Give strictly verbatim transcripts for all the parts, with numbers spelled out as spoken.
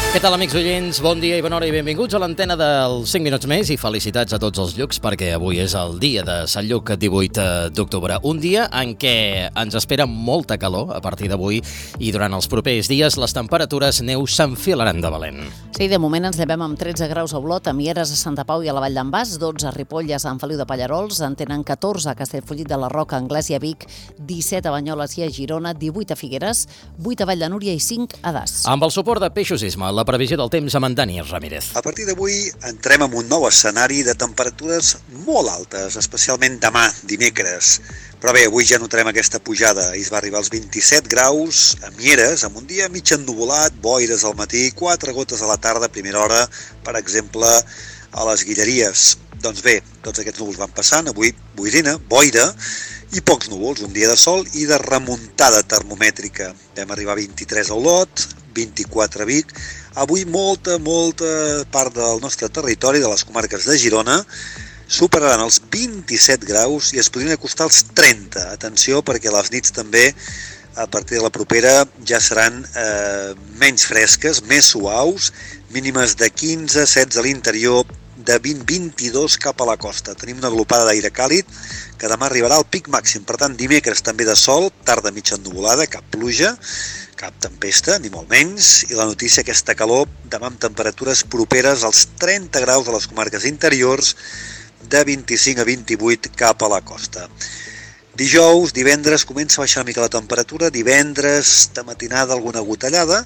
Què tal, amics oients? Bon dia i bona hora i benvinguts a l'antena dels cinc minuts més i felicitats a tots els Llucs perquè avui és el dia de Sant Lluc, divuit d'octubre. Un dia en què ens espera molta calor a partir d'avui i durant els propers dies les temperatures neu s'enfilaran de valent. Sí, de moment ens llevem amb tretze graus a Olot, a Mieres, a Santa Pau i a la Vall d'en Bas, dotze a Ripoll i a Sant Feliu de Pallerols, en tenen catorze a Castellfollit de la Roca, Anglès i a Vic, disset a Banyoles i a Girona, divuit a Figueres, vuit a Vall de Núria i cinc a Das. Amb el suport de Peixosisme, la previsió del temps amb en Dani Ramírez. A partir d'avui entrem en un nou escenari de temperatures molt altes, especialment demà, dimecres. Però bé, avui ja notarem aquesta pujada. Ahir es va arribar als vint-i-set graus a Mieres, amb un dia mig ennuvolat, boires al matí, quatre gotes a la tarda, a primera hora, per exemple, a les Guilleries. Doncs bé, tots aquests núvols van passant, avui boirina, boira, i pocs núvols, un dia de sol i de remuntada termomètrica. Vam arribar a vint-i-tres a Olot, vint-i-quatre a Vic. Avui molta, molta part del nostre territori, de les comarques de Girona, superaran els vint-i-set graus i es podrien acostar als trenta. Atenció, perquè les nits també, a partir de la propera, ja seran eh, menys fresques, més suaus, mínimes de quinze, setze a l'interior, de vint a vint-i-dos cap a la costa. Tenim una glopada d'aire càlid que demà arribarà al pic màxim. Per tant, dimecres també de sol, tarda mitja ennuvolada, cap pluja, cap tempesta, ni molt menys, i la notícia, aquesta calor, demà amb temperatures properes als trenta graus a les comarques interiors, de vint-i-cinc a vint-i-vuit cap a la costa. Dijous, divendres, comença a baixar una mica la temperatura, divendres de matinada alguna gotellada,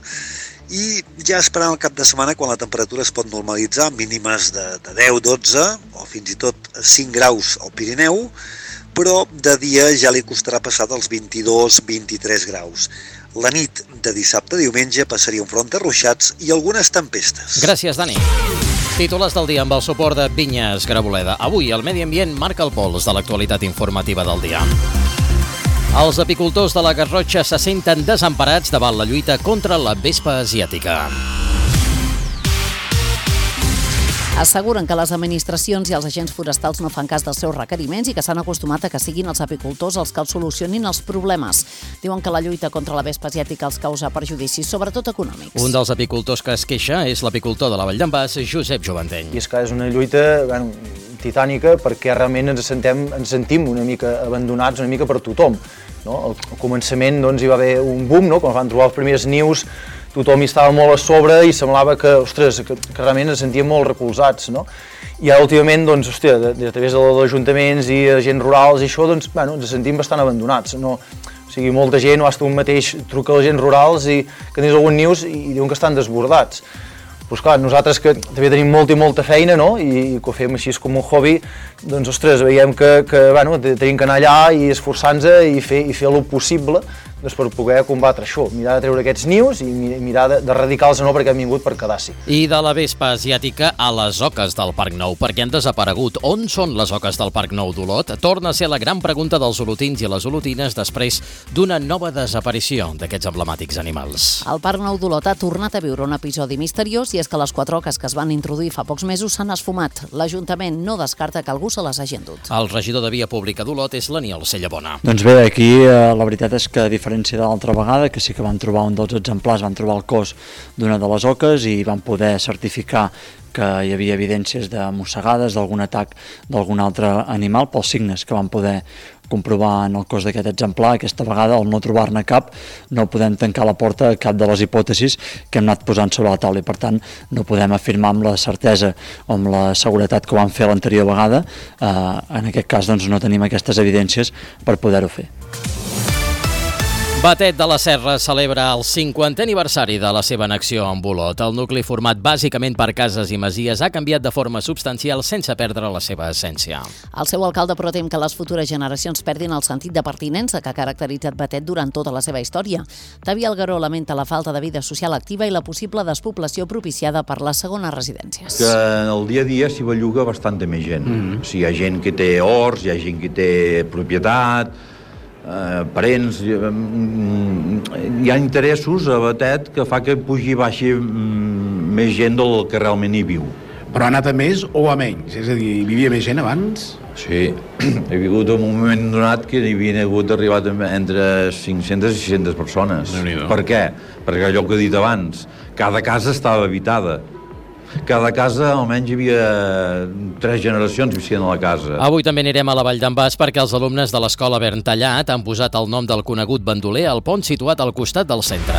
i ja esperant el cap de setmana quan la temperatura es pot normalitzar, mínimes de, de deu, dotze o fins i tot cinc graus al Pirineu, però de dia ja li costarà passar dels vint-i-dos a vint-i-tres graus. La nit de dissabte a diumenge passaria un front de ruixats i algunes tempestes. Gràcies, Dani. Titulars del dia amb el suport de Vinyes Graboleda. Avui el medi ambient marca el pols de l'actualitat informativa del dia. Els apicultors de la Garrotxa se senten desemparats davant la lluita contra la vespa asiàtica. Asseguren que les administracions i els agents forestals no fan cas dels seus requeriments i que s'han acostumat a que siguin els apicultors els que els solucionin els problemes. Diuen que la lluita contra la vespa asiàtica els causa perjudicis, sobretot econòmics. Un dels apicultors que es queixa és l'apicultor de la Vall d'en Bas, Josep Joventeny. I és que és una lluita bueno, titànica perquè realment ens, sentem, ens sentim una mica abandonats una mica per tothom. No? Al començament doncs, hi va haver un boom, no? Quan van trobar els primers nius, tothom hi estava molt a sobre i semblava que, ostres, que, que realment ens sentíem molt recolzats, no? I ara últimament, doncs, hòstia, de, de, a través dels ajuntaments i agents rurals i això, doncs, bueno, ens sentim bastant abandonats, no? O sigui, molta gent, o hasta un mateix truca als agents rurals i que tens algun nius i, i diuen que estan desbordats. Doncs clar, nosaltres que també tenim molta i molta feina, no? I, i que ho fem així com un hobby, doncs, ostres, veiem que, que bueno, tenim que anar allà i esforçar-nos i fer, i fer el possible doncs per poder combatre això, mirar de treure aquests nius i mirar d'erradicar-los no perquè han vingut per quedar-s'hi. I de la vespa asiàtica a les oques del Parc Nou, perquè han desaparegut. On són les oques del Parc Nou d'Olot? Torna a ser la gran pregunta dels olotins i les olotines després d'una nova desaparició d'aquests emblemàtics animals. El Parc Nou d'Olot ha tornat a viure un episodi misteriós i és que les quatre oques que es van introduir fa pocs mesos s'han esfumat. L'Ajuntament no descarta que algú se les hagi endut. El regidor de Via Pública d'Olot és l'Aniol Cellabona. Doncs bé, aquí eh, la veritat és que a diferència de l'altra vegada, que sí que van trobar un dels exemplars, van trobar el cos d'una de les oques i van poder certificar que hi havia evidències de mossegades, d'algun atac d'algun altre animal, pels signes que van poder comprovar en el cos d'aquest exemplar. Aquesta vegada, al no trobar-ne cap, no podem tancar la porta a cap de les hipòtesis que hem anat posant sobre la taula i, per tant, no podem afirmar amb la certesa o amb la seguretat que ho van fer l'anterior vegada. Eh, en aquest cas, doncs, no tenim aquestes evidències per poder-ho fer. Batet de la Serra celebra el cinquantè aniversari de la seva annexió amb Olot. El nucli format bàsicament per cases i masies ha canviat de forma substancial sense perdre la seva essència. El seu alcalde però tem que les futures generacions perdin el sentit de pertinença que ha caracteritzat Batet durant tota la seva història. Tavi Algueró lamenta la falta de vida social activa i la possible despoblació propiciada per les segones residències. Que el dia a dia s'hi belluga bastanta més gent. Mm-hmm. O sigui, hi ha gent que té horts, hi ha gent que té propietat, Eh, parents, eh, hi ha interessos a Batet que fa que pugi i baixi mm, més gent del que realment hi viu. Però ha anat a més o a menys? És a dir, hi vivia més gent abans? Sí, he vingut en un moment donat que hi havia hagut arribat entre cinc-centes i sis-centes persones. Per què? Perquè allò que he dit abans, cada casa estava habitada. Cada casa, almenys hi havia tres generacions vivien a la casa. Avui també anirem a la Vall d'en Bas perquè els alumnes de l'escola Verntallat han posat el nom del conegut bandoler al pont situat al costat del centre.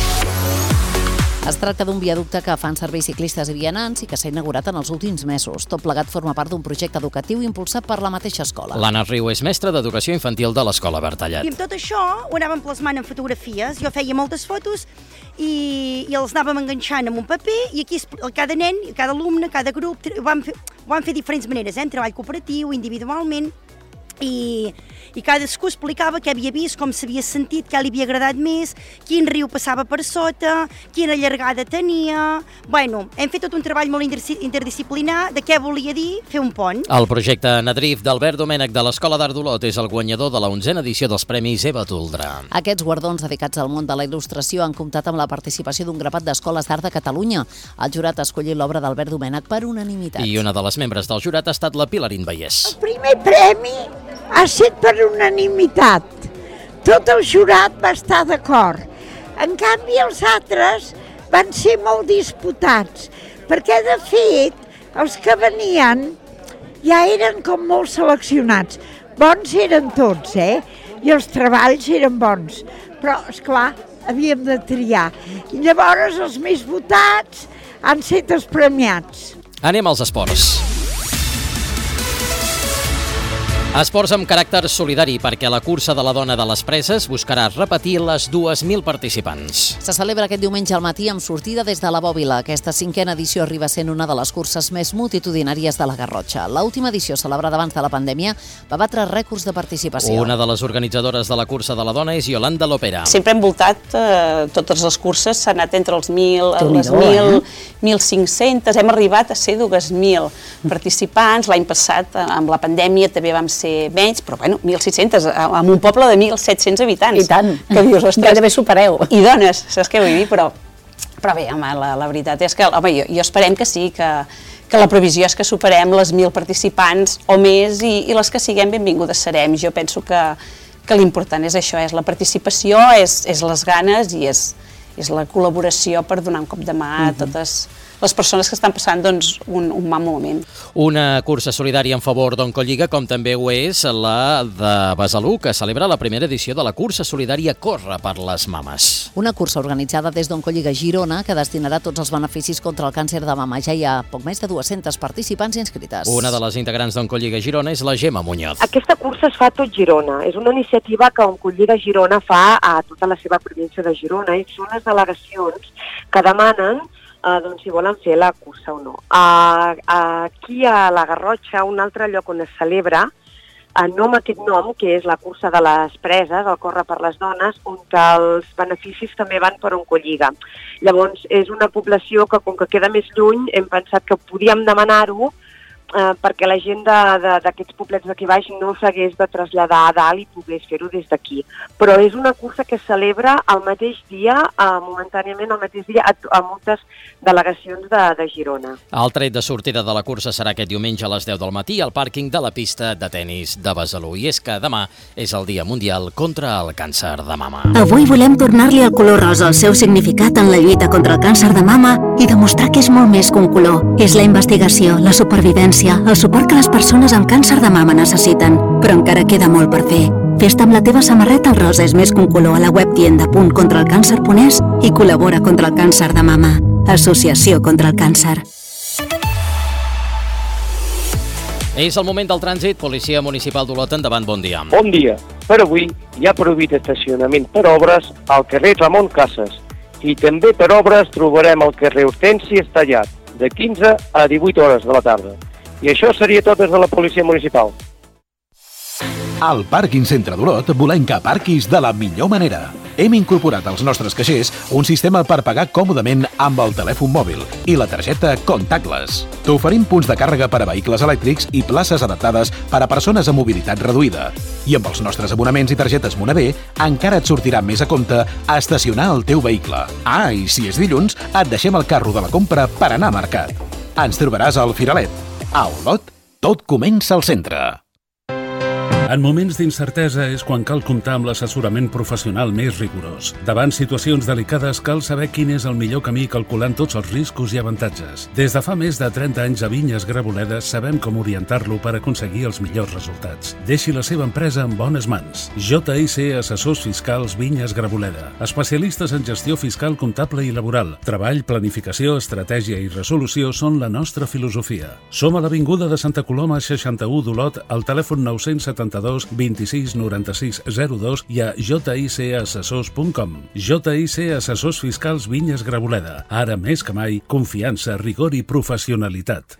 Es tracta d'un viaducte que fan servir ciclistes i vianants i que s'ha inaugurat en els últims mesos. Tot plegat forma part d'un projecte educatiu impulsat per la mateixa escola. L'Anna Riu és mestra d'Educació Infantil de l'escola Verntallat. I amb tot això ho anàvem plasmant en fotografies. Jo feia moltes fotos i, i els anàvem enganxant en un paper i aquí cada nen, cada alumne, cada grup, ho van fer, ho van fer diferents maneres, eh? En treball cooperatiu, individualment. I, i cadascú explicava què havia vist, com s'havia sentit, què li havia agradat més, quin riu passava per sota, quina llargada tenia... Bueno, hem fet tot un treball molt interdisciplinar de què volia dir fer un pont. El projecte Nadrif d'Albert Domènech de l'Escola d'Art d'Olot és el guanyador de la onzena edició dels Premis Eva Toldrà. Aquests guardons dedicats al món de la il·lustració han comptat amb la participació d'un grapat d'escoles d'art de Catalunya. El jurat ha escollit l'obra d'Albert Domènech per unanimitat. I una de les membres del jurat ha estat la Pilarín Vallès. El primer premi ha estat per unanimitat. Tot el jurat va estar d'acord. En canvi, els altres van ser molt disputats, perquè, de fet, els que venien ja eren com molt seleccionats. Bons eren tots, eh? I els treballs eren bons. Però, esclar, havíem de triar. I llavors els més votats han estat els premiats. Anem als esports. Esports amb caràcter solidari perquè la cursa de la dona de les Preses buscarà repetir les dues mil participants. Se celebra aquest diumenge al matí amb sortida des de la Bòbila. Aquesta cinquena edició arriba sent una de les curses més multitudinàries de la Garrotxa. L'última edició, celebrada abans de la pandèmia, va batre rècords de participació. Una de les organitzadores de la cursa de la dona és Yolanda Lopera. Sempre hem voltat eh, totes les curses, s'ha anat entre els mil, les mil, mil cinc-cents, hem arribat a ser dues mil participants. L'any passat, amb la pandèmia, també vam ser menys, però bueno, mil sis-cents, amb un poble de mil set-cents habitants. I tant, que dius, ostres, gairebé supereu. I dones, saps què vull dir? Però, però bé, home, la, la veritat és que, home, jo, jo esperem que sí, que, que la previsió és que superem les mil participants o més i, i les que siguem benvingudes serem. Jo penso que, que l'important és això, és la participació, és, és les ganes i és, és la col·laboració per donar un cop de mà a totes les persones que estan passant doncs, un, un mal moment. Una cursa solidària en favor d'Oncolliga, com també ho és la de Besalú, que celebra la primera edició de la cursa solidària Corre per les mames. Una cursa organitzada des d'Oncolliga Girona que destinarà tots els beneficis contra el càncer de mama. Ja hi ha poc més de dues-centes participants inscrites. Una de les integrants d'Oncolliga Girona és la Gemma Muñoz. Aquesta cursa es fa a tot Girona. És una iniciativa que Oncolliga Girona fa a tota la seva província de Girona i són les delegacions que demanen Uh, doncs si volen fer la cursa o no. Uh, uh, aquí a la Garrotxa, un altre lloc on es celebra, uh, no amb aquest nom, que és la cursa de les Preses, el Corre per les dones, on els beneficis també van per Oncolliga. Llavors, és una població que, com que queda més lluny, hem pensat que podíem demanar-ho eh, perquè la gent d'aquests poblets d'aquí baix no s'hagués de traslladar a dalt i pogués fer-ho des d'aquí. Però és una cursa que es celebra el mateix dia, eh, momentàniament el mateix dia, a, a moltes delegacions de, de Girona. El tret de sortida de la cursa serà aquest diumenge a les deu del matí al pàrquing de la pista de tennis de Besalú. I és que demà és el Dia Mundial contra el Càncer de Mama. Avui volem tornar-li el color rosa al seu significat en la lluita contra el càncer de mama i demostrar que és molt més que un color. És la investigació, la supervivència, el suport que les persones amb càncer de mama necessiten. Però encara queda molt per fer. Fes-te amb la teva samarreta el rosa és més que un color a la web tienda punt contra el càncer punt es i col·labora contra el càncer de mama. Associació contra el càncer. És el moment del trànsit. Policia Municipal d'Olot, endavant, bon dia. Bon dia. Per avui hi ha prohibit estacionament per obres al carrer Ramon Casas i també per obres trobarem al carrer Hortensi Estallat de quinze a divuit hores de la tarda. I això seria tot des de la Policia Municipal. Al Pàrquing Centre d'Olot volem que aparquis de la millor manera. Hem incorporat als nostres caixers un sistema per pagar còmodament amb el telèfon mòbil i la targeta Contactless. T'oferim punts de càrrega per a vehicles elèctrics i places adaptades per a persones amb mobilitat reduïda. I amb els nostres abonaments i targetes Moneder encara et sortirà més a compte a estacionar el teu vehicle. Ah, i si és dilluns, et deixem el carro de la compra per anar a mercat. Ens trobaràs al Firalet. A Olot, tot comença al centre. En moments d'incertesa és quan cal comptar amb l'assessorament professional més rigorós. Davant situacions delicades cal saber quin és el millor camí calculant tots els riscos i avantatges. Des de fa més de trenta anys a Vinyes Graboleda sabem com orientar-lo per aconseguir els millors resultats. Deixi la seva empresa en bones mans. J I C Assessors Fiscals Vinyes Graboleda. Especialistes en gestió fiscal, comptable i laboral. Treball, planificació, estratègia i resolució són la nostra filosofia. Som a l'Avinguda de Santa Coloma seixanta-u d'Olot, al telèfon nou cents setanta-dos vint-i-sis noranta-sis zero dos i a j i c assessors punt com. J I C Assessors Fiscals Vinyes Graboleda. Ara més que mai, confiança, rigor i professionalitat.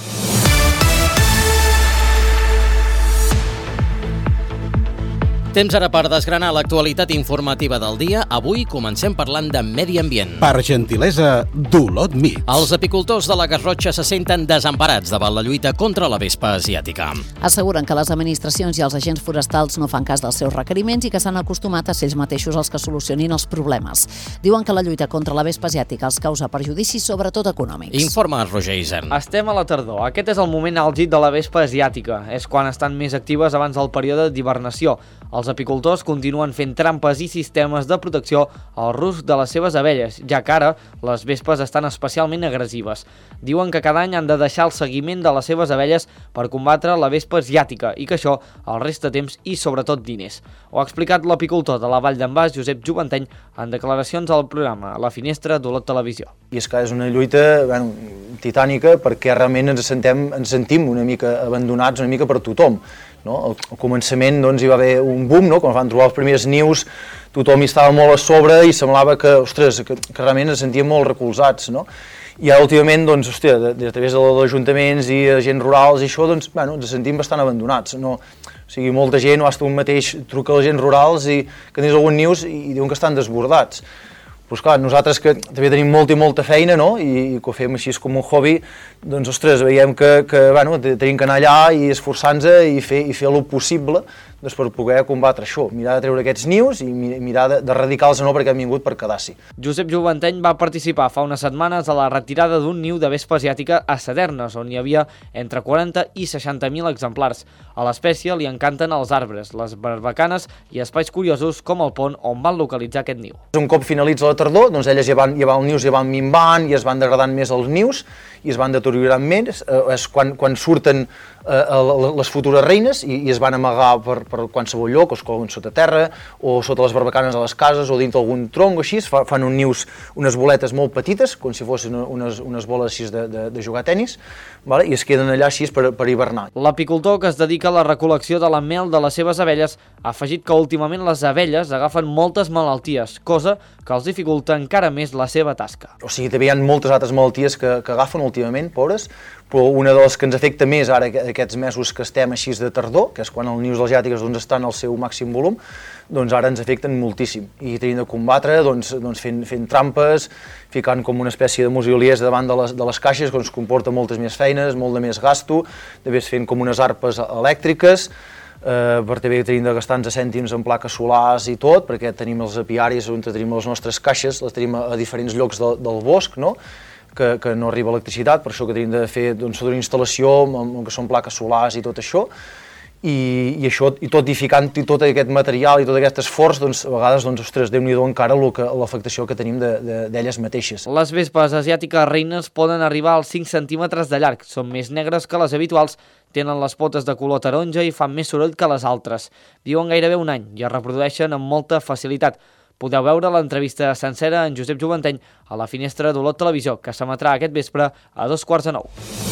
Temps ara per desgranar l'actualitat informativa del dia. Avui comencem parlant de medi ambient. Per gentilesa d'Olot Mix. Els apicultors de la Garrotxa se senten desemparats davant la lluita contra la vespa asiàtica. Asseguren que les administracions i els agents forestals no fan cas dels seus requeriments i que s'han acostumat a ser ells mateixos els que solucionin els problemes. Diuen que la lluita contra la vespa asiàtica els causa perjudicis, sobretot econòmics. Informa Roger Isern. Estem a la tardor. Aquest és el moment àlgid de la vespa asiàtica. És quan estan més actives abans del període d'hibernació. Els apicultors continuen fent trampes i sistemes de protecció al rusc de les seves abelles, ja que ara les vespes estan especialment agressives. Diuen que cada any han de deixar el seguiment de les seves abelles per combatre la vespa asiàtica i que això els resta temps i sobretot diners. Ho ha explicat l'apicultor de la Vall d'en Bas, Josep Joventeny, en declaracions al programa La Finestra d'Olot Televisió. I és que és una lluita bueno, titànica perquè realment ens, sentem, ens sentim una mica abandonats, una mica per tothom. No? Al, al començament doncs, hi va haver un boom, no? Quan van trobar els primers nius, tothom hi estava molt a sobre i semblava que, ostres, que, que realment ens sentíem molt recolzats. No? I ara últimament, doncs, hòstia, de, de, a través dels ajuntaments i agents rurals i això, doncs, bueno, ens sentim bastant abandonats. No? O sigui, molta gent, o hasta un mateix truca als agents rurals i que tens algun nius i diuen que estan desbordats. Pues clar, nosaltres que també tenim molta i molta feina, no? I, i que ho fem així com un hobby, doncs, ostres, veiem que, que bueno, tenim que anar allà i esforçar-nos i fer, i fer el possible doncs, per poder combatre això, mirar de treure aquests nius i mirar d'erradicar-los no perquè han vingut per quedar-s'hi. Josep Joventeny va participar fa unes setmanes a la retirada d'un niu de vespa asiàtica a Sadernes, on hi havia entre quaranta i seixanta mil exemplars. A l'espècie li encanten els arbres, les barbacanes i espais curiosos com el pont on van localitzar aquest niu. Un cop finalitza la tardor, doncs elles ja van, ja van, els nius ja van minvant i es van degradant més els nius i es van deteriorant més, eh, és quan, quan surten eh, les futures reines i, i es van amagar per, per qualsevol lloc, o es colen sota terra, o sota les barbacanes de les cases, o dintre algun tronc o així, fa, fan un nius, unes boletes molt petites, com si fossin unes, unes boles així de, de, de jugar a tenis, vale? I es queden allà així per, per hivernar. L'apicultor, que es dedica a la recol·lecció de la mel de les seves abelles, ha afegit que últimament les abelles agafen moltes malalties, cosa que els dificulta encara més la seva tasca. O sigui, també hi ha moltes altres malalties que, que agafen últimament, pobres, però una de les que ens afecta més ara aquests mesos que estem així de tardor, que és quan els nius asiàtics doncs, estan al seu màxim volum, doncs ara ens afecten moltíssim. I tenim de combatre doncs, doncs fent, fent trampes, ficant com una espècie de musoliers davant de les, de les caixes, que ens comporta moltes més feines, molt de més gasto, també fent com unes arpes elèctriques, eh, per també tenim de gastar-nos cèntims en plaques solars i tot, perquè tenim els apiaris on tenim les nostres caixes, les tenim a, a diferents llocs de, del bosc, no? Que, que no arriba electricitat, per això que tenim de fer doncs, una instal·lació amb, amb que són plaques solars i tot això, i, i això, i tot i ficant i tot aquest material i tot aquest esforç, doncs, a vegades, doncs, ostres, Déu-n'hi-do encara l'afectació que tenim d'elles de, de, mateixes. Les vespes asiàtiques reines poden arribar als cinc centímetres de llarg, són més negres que les habituals, tenen les potes de color taronja i fan més soroll que les altres. Viuen gairebé un any i es reprodueixen amb molta facilitat. Podeu veure l'entrevista sencera en Josep Joventeny a La Finestra d'Olot Televisió, que s'emetrà aquest vespre a dos quarts de nou.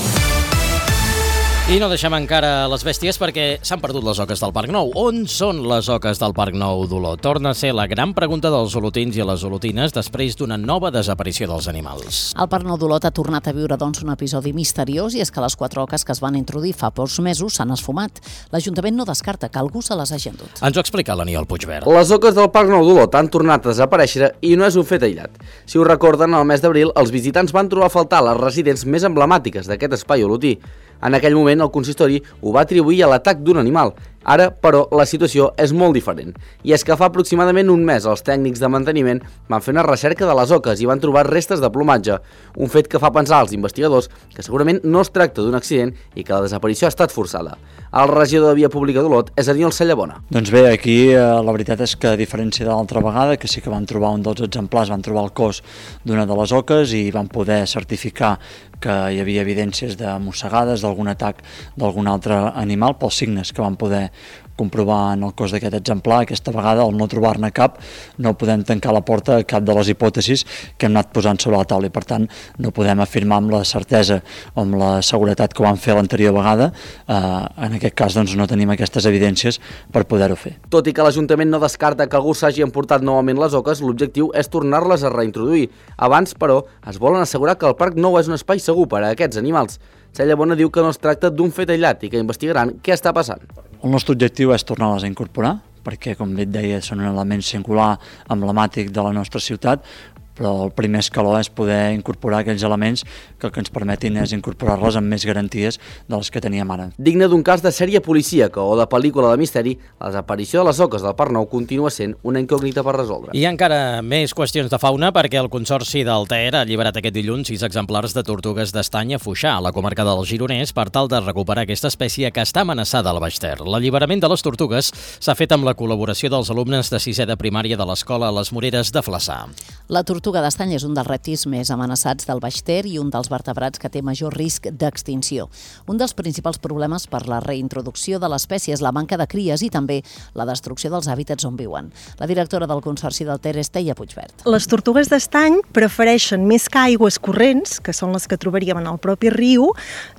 I no deixem encara les bèsties perquè s'han perdut les oques del Parc Nou. On són les oques del Parc Nou d'Olot? Torna a ser la gran pregunta dels olotins i les olotines després d'una nova desaparició dels animals. El Parc Nou d'Olot ha tornat a viure doncs, un episodi misteriós i és que les quatre oques que es van introduir fa pocs mesos s'han esfumat. L'Ajuntament no descarta que algú se les hagi endut. Ens ho explica l'Aniol Puigverd. Les oques del Parc Nou d'Olot han tornat a desaparèixer i no és un fet aïllat. Si ho recorden, al mes d'abril els visitants van trobar a faltar les residents més emblemàtiques d'aquest espai olotí. En aquell moment, el consistori ho va atribuir a l'atac d'un animal. Ara, però, la situació és molt diferent. I és que fa aproximadament un mes els tècnics de manteniment van fer una recerca de les oques i van trobar restes de plomatge, un fet que fa pensar als investigadors que segurament no es tracta d'un accident i que la desaparició ha estat forçada. El regidor de Via Pública d'Olot és Aniol Sallabona. Doncs bé, aquí eh, la veritat és que a diferència de l'altra vegada, que sí que van trobar un dels exemplars, van trobar el cos d'una de les oques i van poder certificar que hi havia evidències de mossegades, d'algun atac d'algun altre animal, pels signes que van poder comprovar en el cos d'aquest exemplar. Aquesta vegada, al no trobar-ne cap, no podem tancar la porta a cap de les hipòtesis que hem anat posant sobre la taula i, per tant, no podem afirmar amb la certesa o amb la seguretat que ho van fer l'anterior vegada. Eh, en aquest cas, doncs, no tenim aquestes evidències per poder-ho fer. Tot i que l'Ajuntament no descarta que algú s'hagi emportat novament les oques, l'objectiu és tornar-les a reintroduir. Abans, però, es volen assegurar que el parc nou és un espai segur per a aquests animals. Sallabona diu que no es tracta d'un fet aïllat i que investigaran què està passant. El nostre objectiu és tornar-les a incorporar, perquè, com bé et deia, són un element singular, emblemàtic de la nostra ciutat, però el primer escaló és poder incorporar aquells elements que el que ens permetin és incorporar-les amb més garanties de les que teníem ara. Digne d'un cas de sèrie policíaca o de pel·lícula de misteri, la desaparició de les oques del Parc Nou continua sent una incògnita per resoldre. I encara més qüestions de fauna, perquè el Consorci del Ter ha alliberat aquest dilluns sis exemplars de tortugues d'estany a Foixà, a la comarca del Gironès, per tal de recuperar aquesta espècie que està amenaçada al Baix Ter. L'alliberament de les tortugues s'ha fet amb la col·laboració dels alumnes de sisè de primària de l'escola Les Moreres de Flaçà. La tortuga d'estany és un dels rèptils més amenaçats del Baix Ter i un dels vertebrats que té major risc d'extinció. Un dels principals problemes per la reintroducció de l'espècie és la manca de cries i també la destrucció dels hàbitats on viuen. La directora del Consorci del Ter és Teia Puigvert. Les tortugues d'estany prefereixen més que aigües corrents, que són les que trobaríem en el propi riu,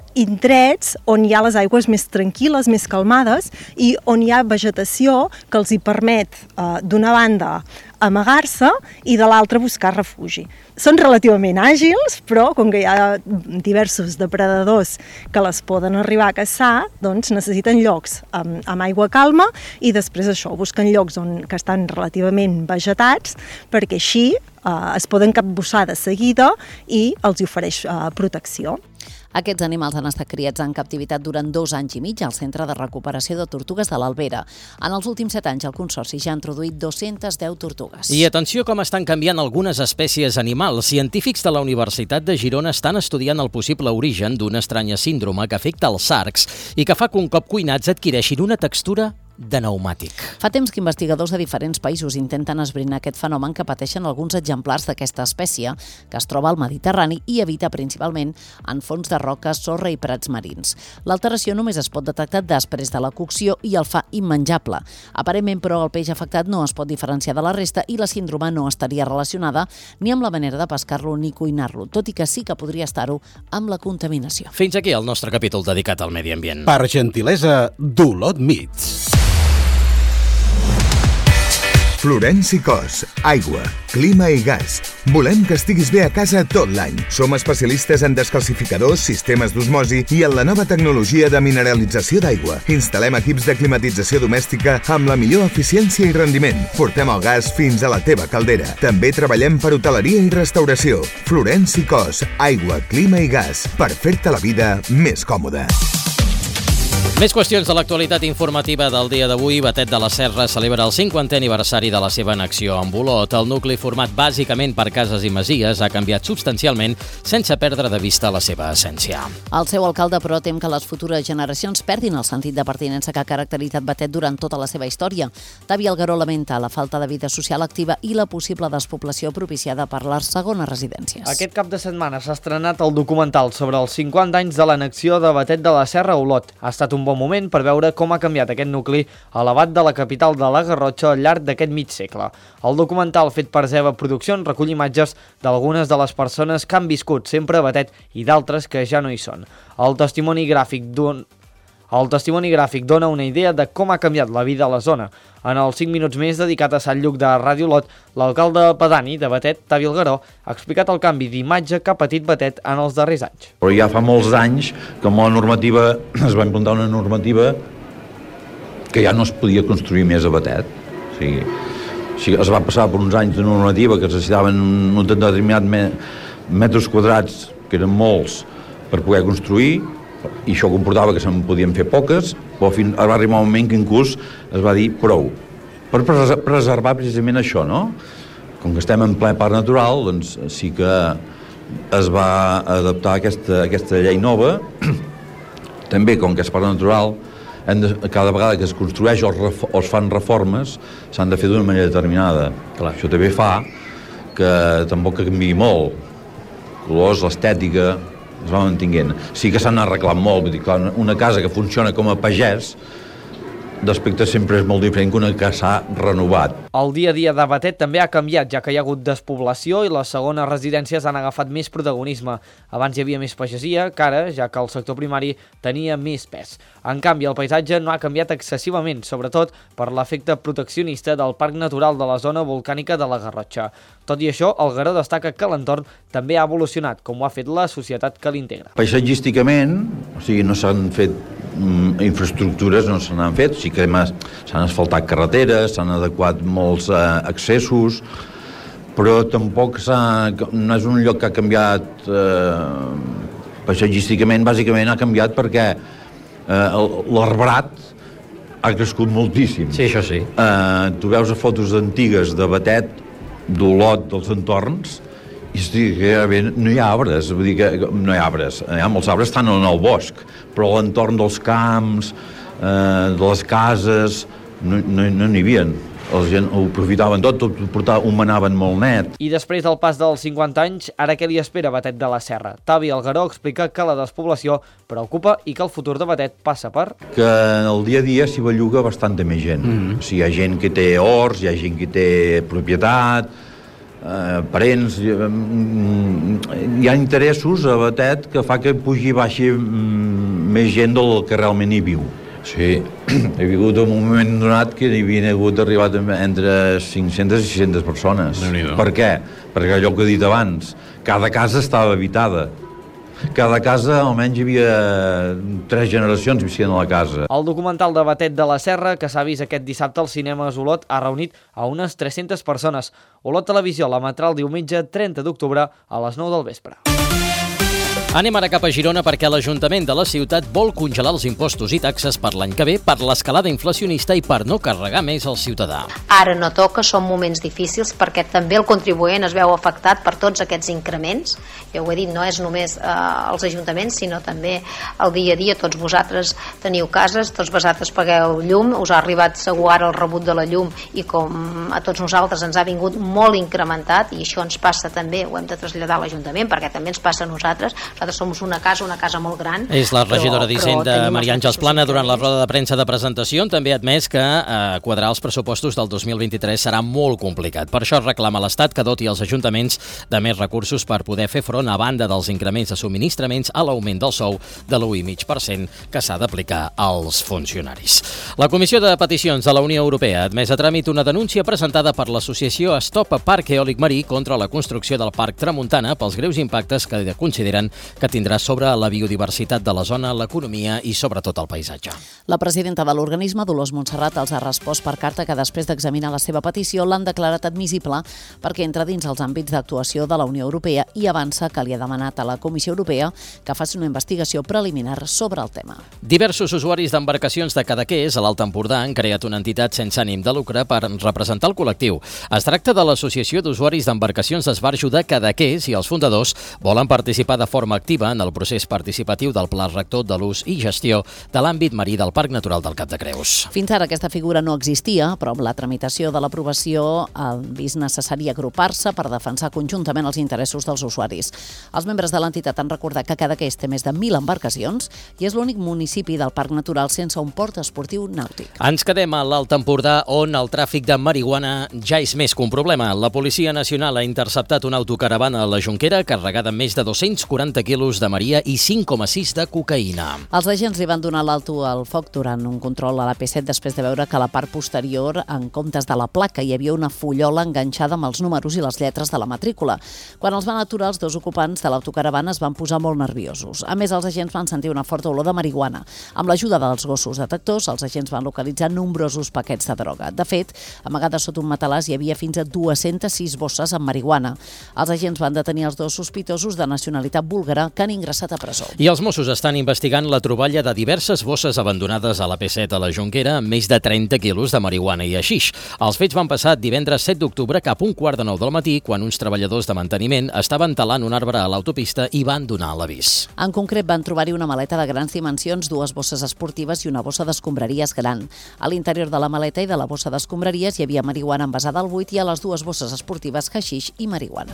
indrets on hi ha les aigües més tranquil·les, més calmades i on hi ha vegetació que els hi permet, eh, d'una banda, amagar-se i de l'altra buscar refugi. Són relativament àgils, però com que hi ha diversos depredadors que les poden arribar a caçar, doncs necessiten llocs amb, amb aigua calma i després això, busquen llocs on, que estan relativament vegetats perquè així eh, es poden capbussar de seguida i els ofereix eh, protecció. Aquests animals han estat criats en captivitat durant dos anys i mig al Centre de Recuperació de Tortugues de l'Albera. En els últims set anys el Consorci ja ha introduït dues-centes deu tortugues. I atenció com estan canviant algunes espècies animals. Científics de la Universitat de Girona estan estudiant el possible origen d'una estranya síndrome que afecta els sargs i que fa que un cop cuinats adquireixin una textura de pneumàtic. Fa temps que investigadors de diferents països intenten esbrinar aquest fenomen que pateixen alguns exemplars d'aquesta espècie, que es troba al Mediterrani i habita principalment en fons de roques, sorra i prats marins. L'alteració només es pot detectar després de la cocció i el fa immenjable. Aparentment, però, el peix afectat no es pot diferenciar de la resta i la síndrome no estaria relacionada ni amb la manera de pescar-lo ni cuinar-lo, tot i que sí que podria estar-ho amb la contaminació. Fins aquí el nostre capítol dedicat al medi ambient. Per gentilesa d'Olot Meats. Florenci Cos, aigua, clima i gas. Volem que estiguis bé a casa tot l'any. Som especialistes en descalcificadors, sistemes d'osmosi i en la nova tecnologia de mineralització d'aigua. Instal·lem equips de climatització domèstica amb la millor eficiència i rendiment. Portem el gas fins a la teva caldera. També treballem per hoteleria i restauració. Florenci Cos, aigua, clima i gas. Per fer-te la vida més còmoda. Més qüestions de l'actualitat informativa del dia d'avui. Batet de la Serra celebra el cinquantè aniversari de la seva annexió amb Olot. El nucli format bàsicament per cases i masies ha canviat substancialment sense perdre de vista la seva essència. El seu alcalde, però, tem que les futures generacions perdin el sentit de pertinença que ha caracteritzat Batet durant tota la seva història. Tavi Algueró lamenta la falta de vida social activa i la possible despoblació propiciada per les segones residències. Aquest cap de setmana s'ha estrenat el documental sobre els cinquanta anys de l'annexió de Batet de la Serra a Olot. Ha estat un bon moment per veure com ha canviat aquest nucli elevat de la capital de la Garrotxa al llarg d'aquest mig segle. El documental fet per Zeva Produccions recull imatges d'algunes de les persones que han viscut sempre a Batet i d'altres que ja no hi són. El testimoni gràfic d'un El testimoni gràfic dona una idea de com ha canviat la vida a la zona. En els cinc minuts més dedicat a Sant Lluc de Ràdio Olot, l'alcalde pedani de Batet, Tavi Algueró, ha explicat el canvi d'imatge que ha patit Batet en els darrers anys. Però ja fa molts anys que amb la normativa es va implantar una normativa que ja no es podia construir més a Batet. O sigui, o sigui, es va passar per uns anys de normativa que es necessitaven un determinat metres quadrats, que eren molts, per poder construir, i això comportava que se'n podien fer poques, però fins, va arribar un moment que inclús es va dir prou, per preservar precisament això, no? Com que estem en ple parc natural, doncs sí que es va adaptar aquesta, aquesta llei nova. També, com que és parc natural, hem de, cada vegada que es construeix o, ref, o es fan reformes, s'han de fer d'una manera determinada. Clar. Això també fa que tampoc canviï molt. Colors, l'estètica, es va mantinguent. Sí que s'han arreglat molt, vull dir, clar, una casa que funciona com a pagès, d'aspecte sempre és molt diferent que una que s'ha renovat. El dia a dia de Batet també ha canviat, ja que hi ha hagut despoblació i les segones residències han agafat més protagonisme. Abans hi havia més pagesia, que ara, ja que el sector primari tenia més pes. En canvi, el paisatge no ha canviat excessivament, sobretot per l'efecte proteccionista del Parc Natural de la zona volcànica de la Garrotxa. Tot i això, el Garó destaca que l'entorn també ha evolucionat, com ho ha fet la societat que l'integra. Paisatgísticament, o sigui, no s'han fet mm, infraestructures, no se n'han fet, sí que s'han asfaltat carreteres, s'han adequat molts eh, accessos, però tampoc no és un lloc que ha canviat eh, paisatgísticament, bàsicament ha canviat perquè eh, l'arbrat ha crescut moltíssim. Sí, això sí. Eh, tu veus fotos antigues de Batet, d'Olot, dels entorns, i estic, no hi ha arbres, vull dir que no hi ha arbres, hi ha molts arbres, estan en el bosc, però a l'entorn dels camps, eh, de les cases, no n'hi no, no havia. La gent ho aprofitaven tot, tot portaven, ho manaven molt net. I després del pas dels cinquanta anys, ara què li espera Batet de la Serra? Tavi Algaró explica que la despoblació preocupa i que el futur de Batet passa per... Que el dia a dia s'hi belluga bastanta més gent. Mm-hmm. O sigui, hi ha gent que té horts, hi ha gent que té propietat, eh, parents... Eh, hi ha interessos a Batet que fa que pugi i baixi mm, més gent del que realment hi viu. Sí, he vingut en un moment donat que hi havia hagut arribat entre cinc-centes i sis-centes persones. Per què? Perquè allò que he dit abans, cada casa estava habitada. Cada casa, almenys hi havia tres generacions visquent a la casa. El documental de Batet de la Serra, que s'ha vist aquest dissabte al Cinemes Olot, ha reunit a unes tres-centes persones. Olot Televisió l'emetrà el diumenge trenta d'octubre a les nou del vespre. Anem ara cap a Girona perquè l'Ajuntament de la ciutat vol congelar els impostos i taxes per l'any que ve per l'escalada inflacionista i per no carregar més al ciutadà. Ara no toca, són moments difícils perquè també el contribuent es veu afectat per tots aquests increments. Ja ho he dit, no és només eh, els ajuntaments, sinó també el dia a dia. Tots vosaltres teniu cases, tots vosaltres pagueu llum, us ha arribat segur ara el rebut de la llum i com a tots nosaltres ens ha vingut molt incrementat i això ens passa també, ho hem de traslladar a l'Ajuntament perquè també ens passa a nosaltres. Nosaltres som una casa, una casa molt gran. És la regidora d'Hisenda, Maria Àngels Plana, durant la roda de premsa de presentació, també ha admès que eh, quadrar els pressupostos del dos mil vint-i-tres serà molt complicat. Per això reclama l'Estat que doti els ajuntaments de més recursos per poder fer front a banda dels increments de subministraments a l'augment del sou de l'u coma cinc per cent que s'ha d'aplicar als funcionaris. La Comissió de Peticions de la Unió Europea ha admès a tràmit una denúncia presentada per l'associació Stop Parc Eòlic Marí contra la construcció del Parc Tramuntana pels greus impactes que consideren que tindrà sobre la biodiversitat de la zona, l'economia i sobretot el paisatge. La presidenta de l'organisme, Dolors Montserrat, els ha respost per carta que després d'examinar la seva petició l'han declarat admissible perquè entra dins els àmbits d'actuació de la Unió Europea i avança que li ha demanat a la Comissió Europea que faci una investigació preliminar sobre el tema. Diversos usuaris d'embarcacions de Cadaqués a l'Alt Empordà han creat una entitat sense ànim de lucre per representar el col·lectiu. Es tracta de l'Associació d'Usuaris d'Embarcacions d'Esbarjo de Cadaqués i els fundadors volen participar de forma activa en el procés participatiu del Pla Rector de l'ús i gestió de l'àmbit marí del Parc Natural del Cap de Creus. Fins ara aquesta figura no existia, però amb la tramitació de l'aprovació ha vist necessari agrupar-se per defensar conjuntament els interessos dels usuaris. Els membres de l'entitat han recordat que Cadaqués té més de mil embarcacions i és l'únic municipi del Parc Natural sense un port esportiu nàutic. Ens quedem a l'Alt Empordà, on el tràfic de marihuana ja és més que un problema. La Policia Nacional ha interceptat una autocaravana a la Jonquera carregada amb més de dos-cents quaranta quilos de maria i cinc coma sis de cocaïna. Els agents li van donar l'alto al foc durant un control a l'A P set després de veure que a la part posterior, en comptes de la placa, hi havia una fullola enganxada amb els números i les lletres de la matrícula. Quan els van aturar, els dos ocupants de l'autocaravana es van posar molt nerviosos. A més, els agents van sentir una forta olor de marihuana. Amb l'ajuda dels gossos detectors, els agents van localitzar nombrosos paquets de droga. De fet, amagades sota un matalàs hi havia fins a dues-centes sis bosses amb marihuana. Els agents van detenir els dos sospitosos de nacionalitat búlgara d'octubre que han ingressat a presó. I els Mossos estan investigant la troballa de diverses bosses abandonades a la P set a la Jonquera amb més de trenta quilos de marihuana i haixix. Els fets van passar divendres set d'octubre cap a un quart de nou del matí quan uns treballadors de manteniment estaven talant un arbre a l'autopista i van donar l'avís. En concret van trobar-hi una maleta de grans dimensions, dues bosses esportives i una bossa d'escombraries gran. A l'interior de la maleta i de la bossa d'escombraries hi havia marihuana envasada al buit i a les dues bosses esportives haixix i marihuana.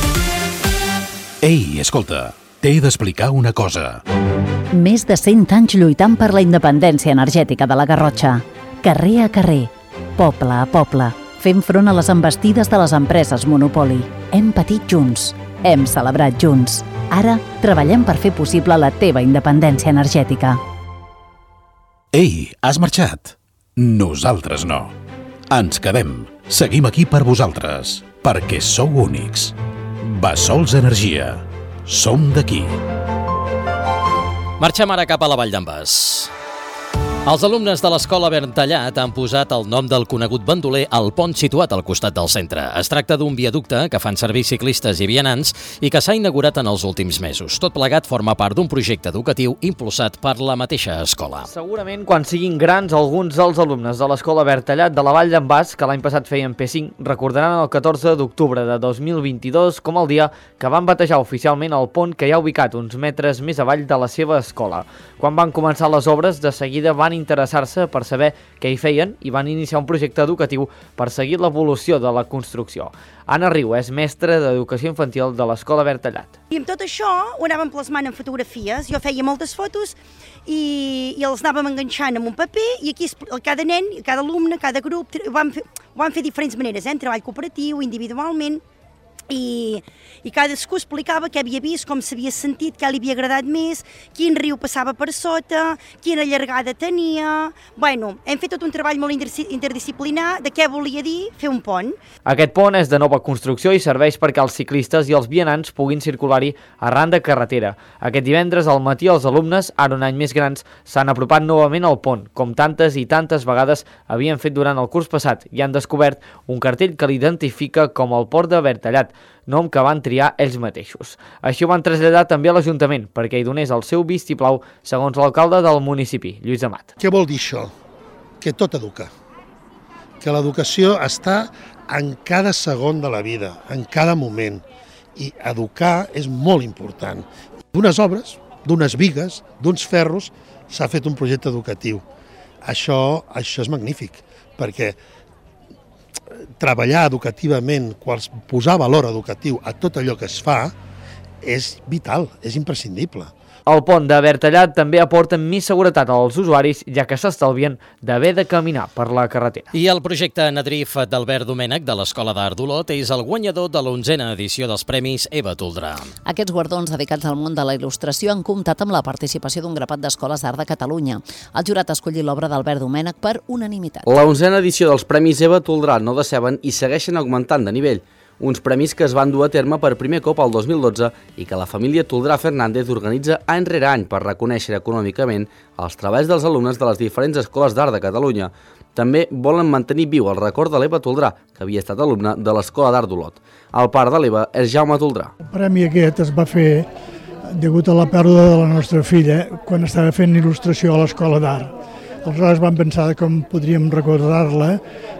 Ei, escolta, t'he d'explicar una cosa. Més de cent anys lluitant per la independència energètica de la Garrotxa. Carrer a carrer, poble a poble, fent front a les envestides de les empreses monopoli. Hem patit junts, hem celebrat junts. Ara treballem per fer possible la teva independència energètica. Ei, has marxat? Nosaltres no. Ens quedem. Seguim aquí per vosaltres, perquè sou únics. Bassols Energia. Som d'aquí. Marxem ara cap a la Vall d'en Bas. Els alumnes de l'Escola Verntallat han posat el nom del conegut bandoler al pont situat al costat del centre. Es tracta d'un viaducte que fan servir ciclistes i vianants i que s'ha inaugurat en els últims mesos. Tot plegat forma part d'un projecte educatiu impulsat per la mateixa escola. Segurament quan siguin grans alguns dels alumnes de l'Escola Verntallat de la Vall d'en Bas, que l'any passat feien P cinc, recordaran el catorze d'octubre de dos mil vint-i-dos com el dia que van batejar oficialment el pont que hi ha ubicat uns metres més avall de la seva escola. Quan van començar les obres, de seguida van interessar-se per saber què hi feien i van iniciar un projecte educatiu per seguir l'evolució de la construcció. Anna Riu és mestra d'Educació Infantil de l'Escola Verntallat. I amb tot això ho anàvem plasmant en fotografies, jo feia moltes fotos i, i els anàvem enganxant en un paper i aquí cada nen, cada alumne, cada grup, ho vam fer, ho vam fer diferents maneres, eh? En treball cooperatiu, individualment, I, i cadascú explicava què havia vist, com s'havia sentit, què li havia agradat més, quin riu passava per sota, quina llargada tenia... Bueno, hem fet tot un treball molt interdisciplinar de què volia dir fer un pont. Aquest pont és de nova construcció i serveix perquè els ciclistes i els vianants puguin circular-hi arran de carretera. Aquest divendres al matí els alumnes, ara un any més grans, s'han apropat novament al pont, com tantes i tantes vegades havien fet durant el curs passat i han descobert un cartell que l'identifica com el Port de Verntallat, nom que van triar ells mateixos. Així ho van traslladar també a l'Ajuntament, perquè hi donés el seu vistiplau, segons l'alcalde del municipi, Lluís Amat. Què vol dir això? Que tot educa. Que l'educació està en cada segon de la vida, en cada moment. I educar és molt important. D'unes obres, d'unes bigues, d'uns ferros, s'ha fet un projecte educatiu. Això, això és magnífic, perquè treballar educativament, posar valor educatiu a tot allò que es fa, és vital, és imprescindible. El pont de Verntallat també aporta més seguretat als usuaris, ja que s'estalvien d'haver de caminar per la carretera. I el projecte Nadrif d'Albert Domènech de l'Escola d'Art d'Olot és el guanyador de l'onzena edició dels Premis Eva Toldrà. Aquests guardons dedicats al món de la il·lustració han comptat amb la participació d'un grapat d'escoles d'art de Catalunya. El jurat ha escollit l'obra d'Albert Domènech per unanimitat. La onzena edició dels Premis Eva Toldrà no deceben i segueixen augmentant de nivell. Uns premis que es van dur a terme per primer cop el dos mil dotze i que la família Toldrà Fernández organitza any rere any per reconèixer econòmicament els treballs dels alumnes de les diferents escoles d'art de Catalunya. També volen mantenir viu el record de l'Eva Toldrà, que havia estat alumne de l'Escola d'Art d'Olot. El pare de l'Eva és Jaume Toldrà. El premi aquest es va fer degut a la pèrdua de la nostra filla quan estava fent il·lustració a l'Escola d'Art. Aleshores vam pensar com podríem recordar-la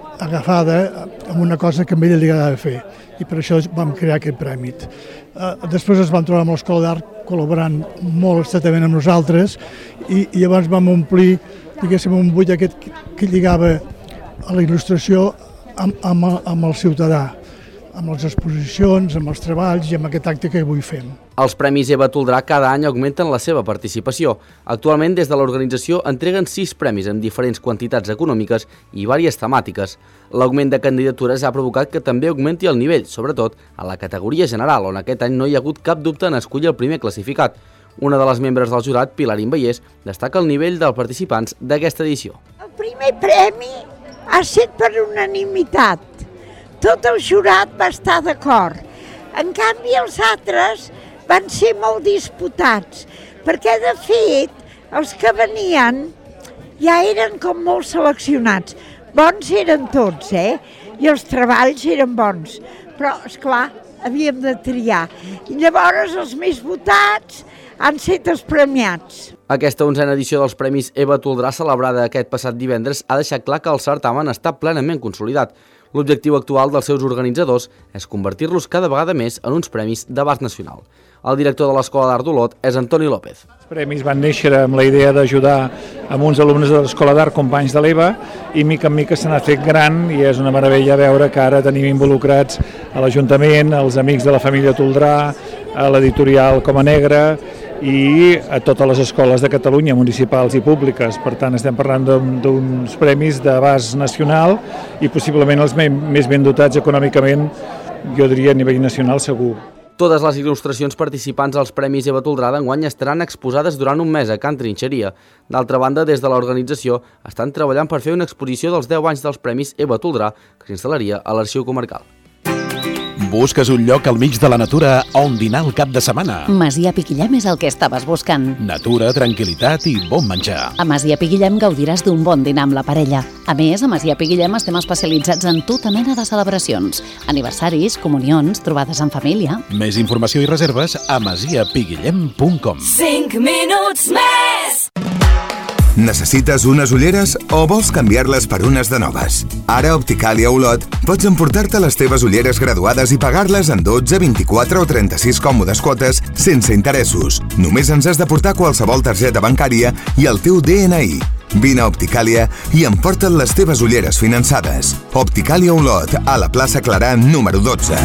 agafada amb una cosa que a ella li agradava fer, i per això vam crear aquest premi. Després es van trobar amb l'Escola d'Art col·laborant molt estretament amb nosaltres i, i llavors vam omplir, diguéssim, un buit aquest que lligava a la il·lustració amb, amb, amb el ciutadà, amb les exposicions, amb els treballs i amb aquest acte que avui fem. Els Premis Eva Toldrà cada any augmenten la seva participació. Actualment, des de l'organització, entreguen sis premis amb diferents quantitats econòmiques i vàries temàtiques. L'augment de candidatures ha provocat que també augmenti el nivell, sobretot a la categoria general, on aquest any no hi ha hagut cap dubte en escollir el primer classificat. Una de les membres del jurat, Pilar Invellés, destaca el nivell dels participants d'aquesta edició. El primer premi ha estat per unanimitat. Tot el jurat va estar d'acord. En canvi, els altres van ser molt disputats, perquè, de fet, els que venien ja eren com molt seleccionats. Bons eren tots, eh? I els treballs eren bons. Però, esclar, havíem de triar. I llavors els més votats han estat els premiats. Aquesta onzena edició dels Premis Eva Toldrà, celebrada aquest passat divendres, ha deixat clar que el certamen està plenament consolidat. L'objectiu actual dels seus organitzadors és convertir-los cada vegada més en uns premis d'abast nacional. El director de l'Escola d'Art d'Olot és Antoni López. Els premis van néixer amb la idea d'ajudar amb uns alumnes de l'Escola d'Art, companys de l'Eva, i mica en mica s'ha fet gran i és una meravella veure que ara tenim involucrats a l'Ajuntament, els amics de la família Toldrà, a l'editorial Coma Negra i a totes les escoles de Catalunya, municipals i públiques. Per tant, estem parlant d'uns premis d'abast nacional i possiblement els més ben dotats econòmicament, jo diria a nivell nacional segur. Totes les il·lustracions participants als Premis Eva Toldrà d'enguany estaran exposades durant un mes a Can Trinxeria. D'altra banda, des de l'organització estan treballant per fer una exposició dels deu anys dels Premis Eva Toldrà que s'instal·laria a l'Arxiu Comarcal. Busques un lloc al mig de la natura on dinar el cap de setmana? Masia Piquillem és el que estaves buscant. Natura, tranquil·litat i bon menjar. A Masia Piquillem gaudiràs d'un bon dinar amb la parella. A més, a Masia Piquillem estem especialitzats en tota mena de celebracions. Aniversaris, comunions, trobades en família. Més informació i reserves a masia piguillem punt com. cinc minuts més! Necessites unes ulleres o vols canviar-les per unes de noves? Ara a Opticàlia Olot pots emportar-te les teves ulleres graduades i pagar-les en dotze, vint-i-quatre o trenta-sis còmodes quotes sense interessos. Només ens has de portar qualsevol targeta bancària i el teu D N I. Vine a Opticàlia i emporta't les teves ulleres finançades. Opticàlia Olot, a la plaça Clarà, número dotze.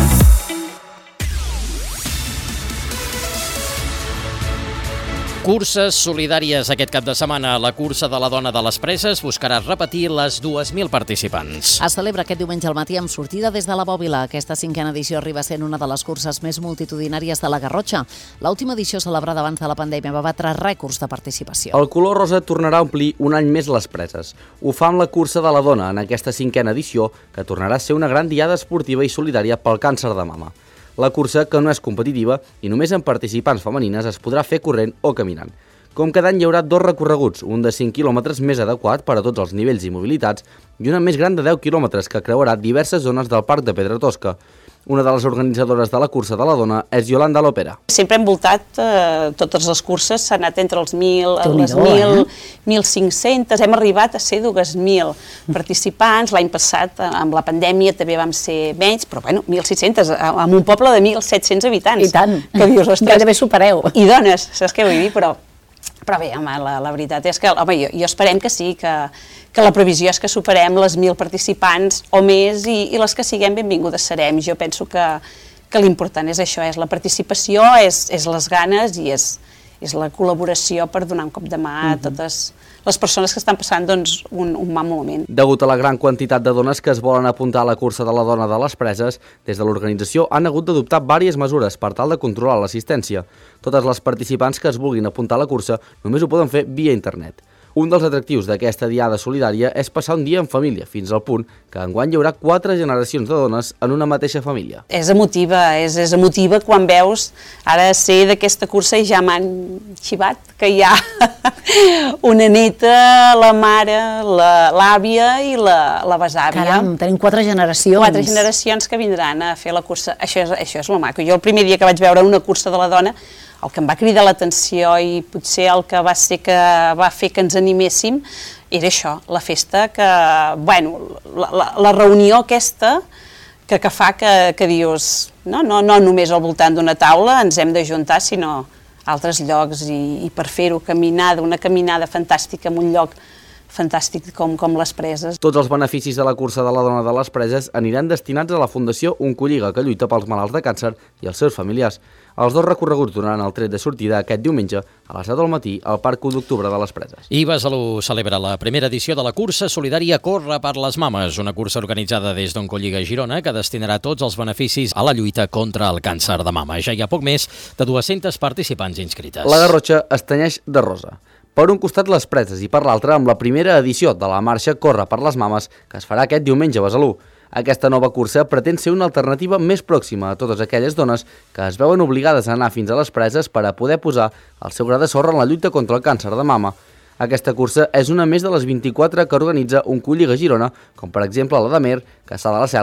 Curses solidàries aquest cap de setmana. La cursa de la dona de les Preses buscarà repetir les dues mil participants. Es celebra aquest diumenge al matí amb sortida des de la Bòbila. Aquesta cinquena edició arriba sent una de les curses més multitudinàries de la Garrotxa. L'última edició celebrada abans de la pandèmia va batre rècords de participació. El color rosa tornarà a omplir un any més les Preses. Ho fa amb la cursa de la dona en aquesta cinquena edició, que tornarà a ser una gran diada esportiva i solidària pel càncer de mama. La cursa, que no és competitiva i només amb participants femenines, es podrà fer corrent o caminant. Com cada any hi haurà dos recorreguts, un de cinc quilòmetres més adequat per a tots els nivells i mobilitats i una més gran de deu quilòmetres que creuarà diverses zones del Parc de Pedra Tosca. Una de les organitzadores de la cursa de la dona és Yolanda Lopera. Sempre hem voltat eh, totes les curses, s'ha anat entre els mil, les Déu-n'hi-do, mil, eh? mil cinc-cents, hem arribat a ser dues mil participants. L'any passat, eh, amb la pandèmia, també vam ser menys, però bueno, mil sis-cents, amb un poble de mil set-cents habitants. I tant, que dius, ostres, gairebé supereu. I dones, saps què vull dir? Però, però bé, home, la, la veritat és que, home, jo, jo esperem que sí, que, que la previsió és que superem les mil participants o més i, i les que siguem benvingudes serem. Jo penso que, que l'important és això, és la participació, és, és les ganes i és, és la col·laboració per donar un cop de mà a totes les persones que estan passant doncs, un, un mal moment. Degut a la gran quantitat de dones que es volen apuntar a la cursa de la dona de les Preses, des de l'organització han hagut d'adoptar diverses mesures per tal de controlar l'assistència. Totes les participants que es vulguin apuntar a la cursa només ho poden fer via internet. Un dels atractius d'aquesta diada solidària és passar un dia en família, fins al punt que enguany hi haurà quatre generacions de dones en una mateixa família. És emotiva, és, és emotiva quan veus ara ser d'aquesta cursa i ja m'han xivat que hi ha una neta, la mare, l'àvia la, i la, la besàvia. Caram, tenim quatre generacions. Quatre generacions que vindran a fer la cursa. Això és, això és lo maco. Jo el primer dia que vaig veure una cursa de la dona, el que em va cridar l'atenció i potser el que va ser que va fer que ens animéssim era això, la festa, que, bueno, la, la, la reunió aquesta que, que fa que, que dius, no, no, no només al voltant d'una taula ens hem d'ajuntar, sinó a altres llocs i, i per fer-ho caminada, una caminada fantàstica en un lloc fantàstic com, com les Preses. Tots els beneficis de la cursa de la dona de les Preses aniran destinats a la Fundació Oncolliga, que lluita pels malalts de càncer i els seus familiars. Els dos recorreguts donaran el tret de sortida aquest diumenge a les set del matí al Parc u d'Octubre de les Preses. I Besalú celebra la primera edició de la cursa solidària Corre per les Mames, una cursa organitzada des d'Oncolliga Girona que destinarà tots els beneficis a la lluita contra el càncer de mama. Ja hi ha poc més de dues-centes participants inscrites. La Garrotxa es tenyeix de rosa. Per un costat les Preses i per l'altre amb la primera edició de la marxa Corre per les Mames que es farà aquest diumenge a Besalú. Aquesta nova cursa pretén ser una alternativa més pròxima a totes aquelles dones que es veuen obligades a anar fins a les Preses per a poder posar el seu gra de sorra en la lluita contra el càncer de mama. Aquesta cursa és una més de les vint-i-quatre que organitza Oncolliga Girona, com per exemple la d'Amer, Caçà de la Selva,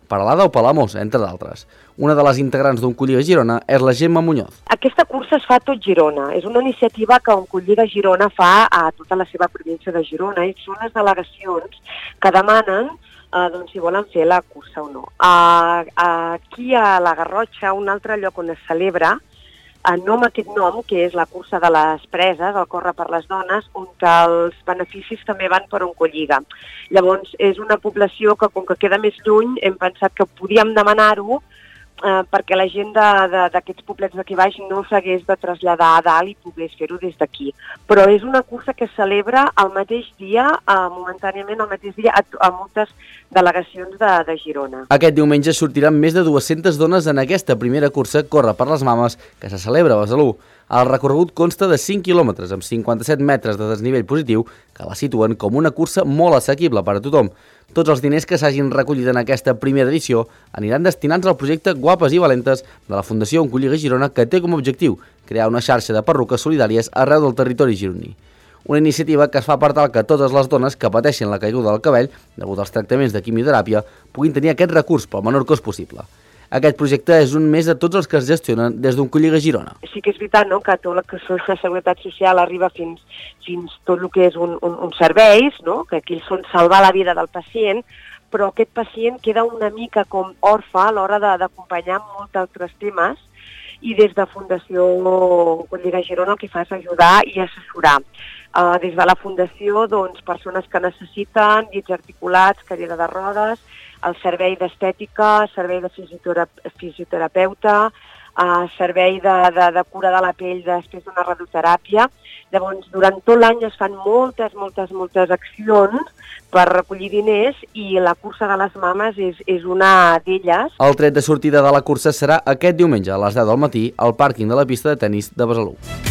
Peralada o Palamós, entre d'altres. Una de les integrants d'Oncolliga Girona és la Gemma Muñoz. Aquesta cursa es fa a tot Girona. És una iniciativa que Oncolliga Girona fa a tota la seva província de Girona i són les delegacions que demanen eh, doncs, si volen fer la cursa o no. Uh, aquí a la Garrotxa, un altre lloc on es celebra, el nom aquest nom, que és la cursa de les preses, el Corre per les dones, on els beneficis també van per Oncolliga. Llavors, és una població que, com que queda més lluny, hem pensat que podíem demanar-ho eh, perquè la gent d'aquests poblets d'aquí baix no s'hagués de traslladar a dalt i pogués fer-ho des d'aquí. Però és una cursa que es celebra el mateix dia, eh, momentàniament el mateix dia, a, a moltes delegacions de, de Girona. Aquest diumenge sortiran més de dues-centes dones en aquesta primera cursa Corre per les mames que se celebra a Besalú. El recorregut consta de cinc quilòmetres amb cinquanta-set metres de desnivell positiu que la situen com una cursa molt assequible per a tothom. Tots els diners que s'hagin recollit en aquesta primera edició aniran destinats al projecte Guapes i Valentes de la Fundació Oncolliga Girona, que té com a objectiu crear una xarxa de perruques solidàries arreu del territori gironí. Una iniciativa que es fa per tal que totes les dones que pateixen la caiguda del cabell degut als tractaments de quimioteràpia puguin tenir aquest recurs pel menor cost possible. Aquest projecte és un més de tots els que es gestionen des d'Oncolliga Girona. Sí que és veritat, no?, que tot el que és la seguretat social arriba fins, fins tot el que és un, un, un serveis, no?, que aquí són salvar la vida del pacient, però aquest pacient queda una mica com orfe a l'hora d'acompanyar molts altres temes i des de Fundació Oncolliga Girona el que fa és ajudar i assessorar. Uh, des de la Fundació, doncs, persones que necessiten llits articulats, cadira de rodes, el servei d'estètica, servei de fisioterapeuta, uh, servei de, de, de cura de la pell després d'una radioteràpia. Llavors, durant tot l'any es fan moltes, moltes, moltes accions per recollir diners i la cursa de les mames és, és una d'elles. El tret de sortida de la cursa serà aquest diumenge a les deu del matí al pàrquing de la pista de tenis de Besalú.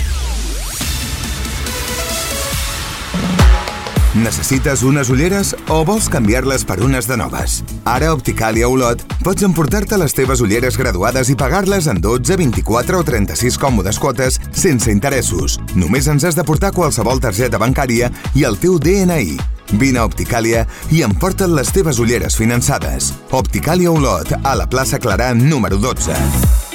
Necessites unes ulleres o vols canviar-les per unes de noves? Ara a Opticàlia Olot pots emportar-te les teves ulleres graduades i pagar-les en dotze, vint-i-quatre o trenta-sis còmodes quotes sense interessos. Només ens has de portar qualsevol targeta bancària i el teu D N I. Vine a Opticàlia i emporta't les teves ulleres finançades. Opticàlia Olot, a la plaça Clarà número dotze.